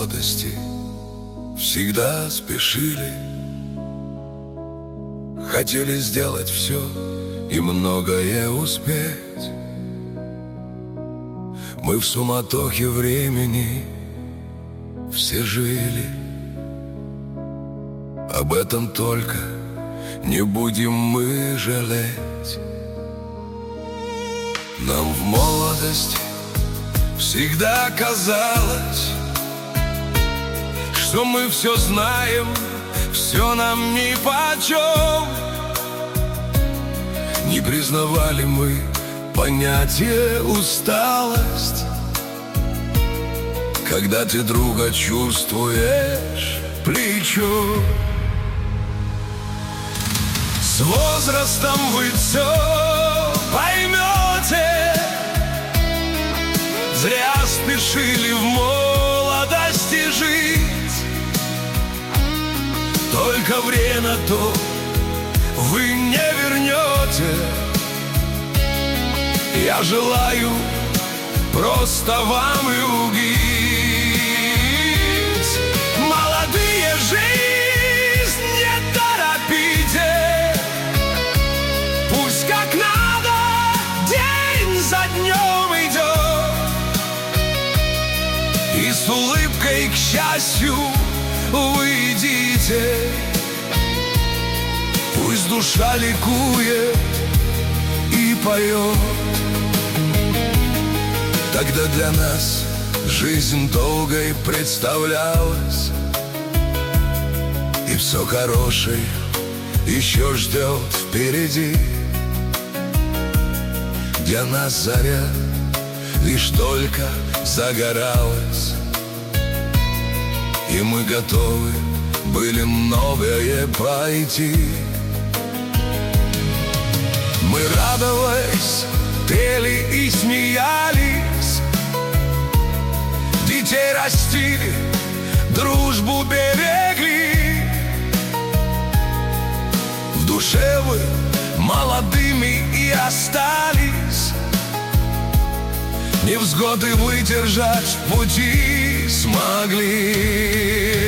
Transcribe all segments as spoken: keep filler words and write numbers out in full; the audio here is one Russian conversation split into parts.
молодости всегда спешили, хотели сделать все и многое успеть. Мы в суматохе времени все жили. Об этом только не будем мы жалеть. Нам в молодости всегда казалось, что мы все знаем, все нам нипочем. Не признавали мы понятие усталость, когда ты друга чувствуешь плечо. С возрастом вы все поймете, зря спешили в молодости жить. Только время то вы не вернете. Я желаю просто вам любить. Молодые, жизнь не торопите, пусть как надо день за днем идет. И с улыбкой к счастью вы идите. Пусть душа ликует и поет. Тогда для нас жизнь долгой представлялась, и все хорошее еще ждет впереди. Для нас заря лишь только загоралась, и мы готовы были новое пройти. Мы радовались, пели и смеялись, детей растили, дружбу берегли. В душе вы молодыми и остались, невзгоды выдержать в пути смогли.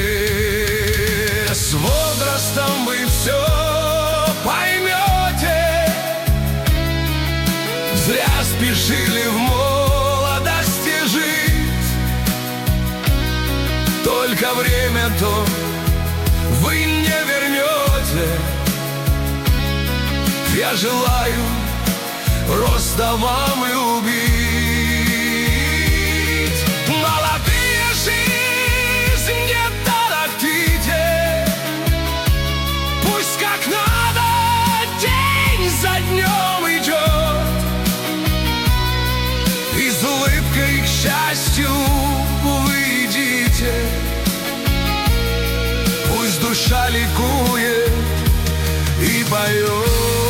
С возрастом вы все поймете, зря спешили в молодости жить. Только время то вы не вернете. Я желаю просто вам любить. Молодые, жизнь не торопите, пусть как надо день за днем идет. И с улыбкой к счастью вы идите. Пусть душа ликует и поет.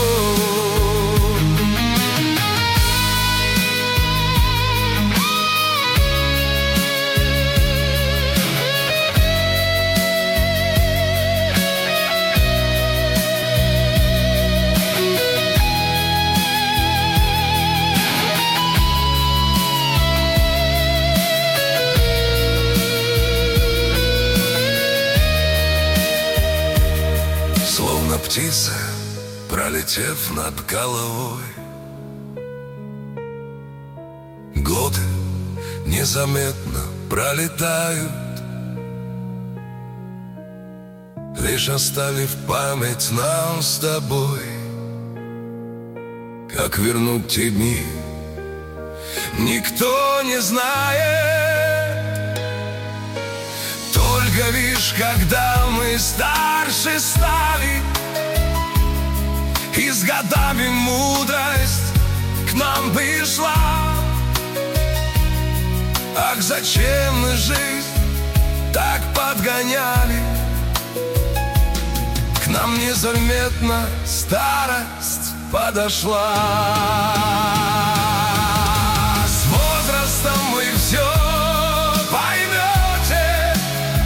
Словно птица, пролетев над головой, годы незаметно пролетают, лишь оставив память нам с тобой. Как вернуть те дни, никто не знает. Только лишь когда мы старше стали, и с годами мудрость к нам пришла. Ах, зачем мы жизнь так подгоняли? К нам незаметно старость подошла. С возрастом мы все поймете,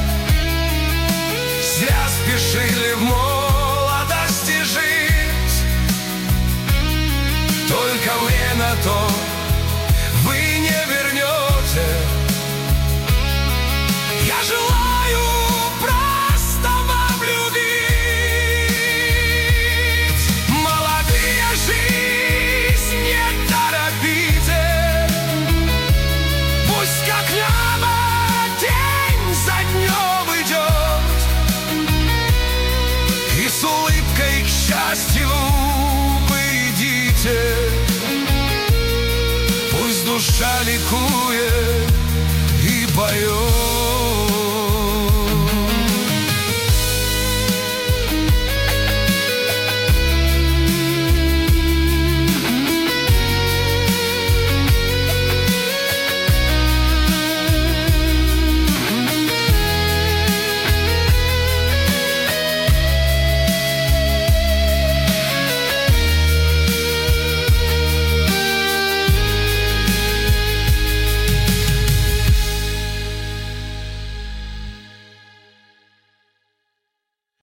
зря спешили в молодости жить. Только время то вы не вернете. душа ликует и поет.